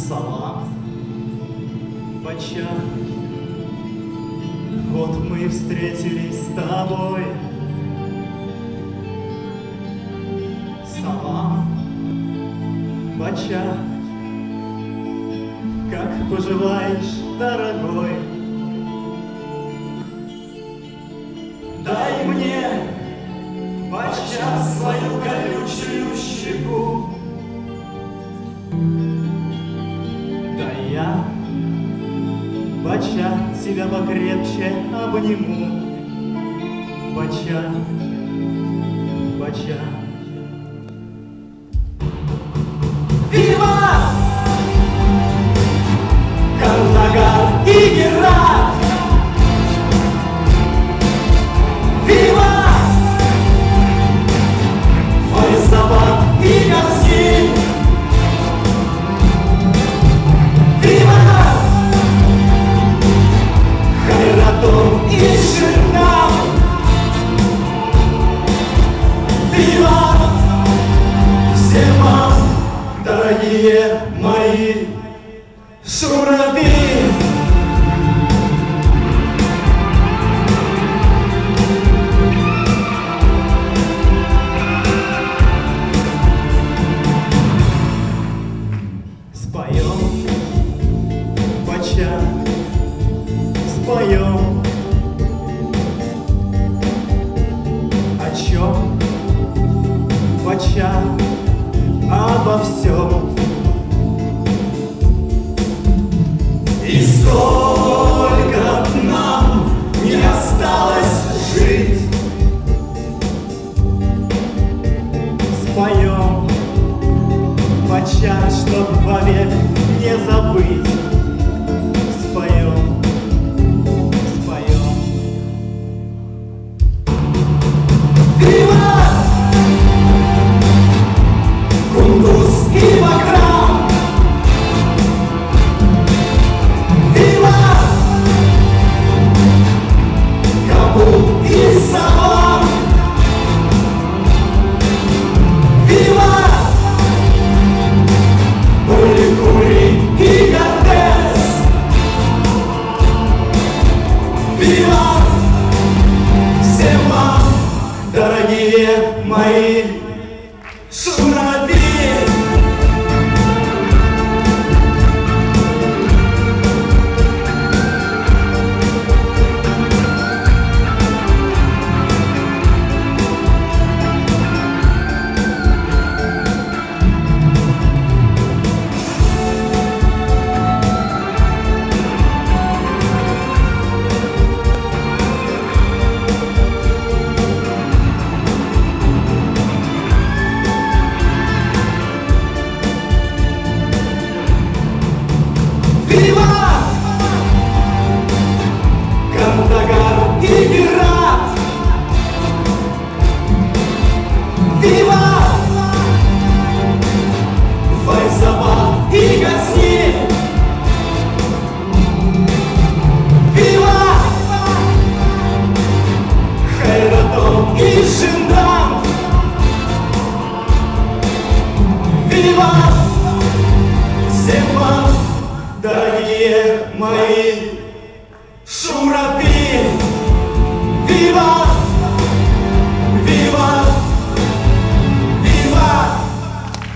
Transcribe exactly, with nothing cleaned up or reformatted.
Салам, Бача, вот мы встретились с тобой. Салам, Бача, как поживаешь, дорогой? Дай мне, Бача, свою колючую щеку. Да я, Бача, тебя покрепче обниму. Бача, Бача. Вива! Кандагар и Герат! Вива! Файзабад и Газин! Вива! Хайратон и Ширнам! Вива! Всем вам, дорогие мои шураби! Споем, Бача, споем. О чем, Бача? Обо всем. И сколько нам не осталось жить, споем, Бача, чтоб вовек не забыть. Споем, споем. Вива! Кундуз и Баграм! Вива! Кабул и Саван! Вива! Кури-Кури и Гардес! Вива! Всем вам, дорогие мои шураби! Кандагар и Герат! Вива! Файзабад и Газин! Вива! Хайратон и Шиндам! Вива! Всем вам, дорогие мои шураби! Вива!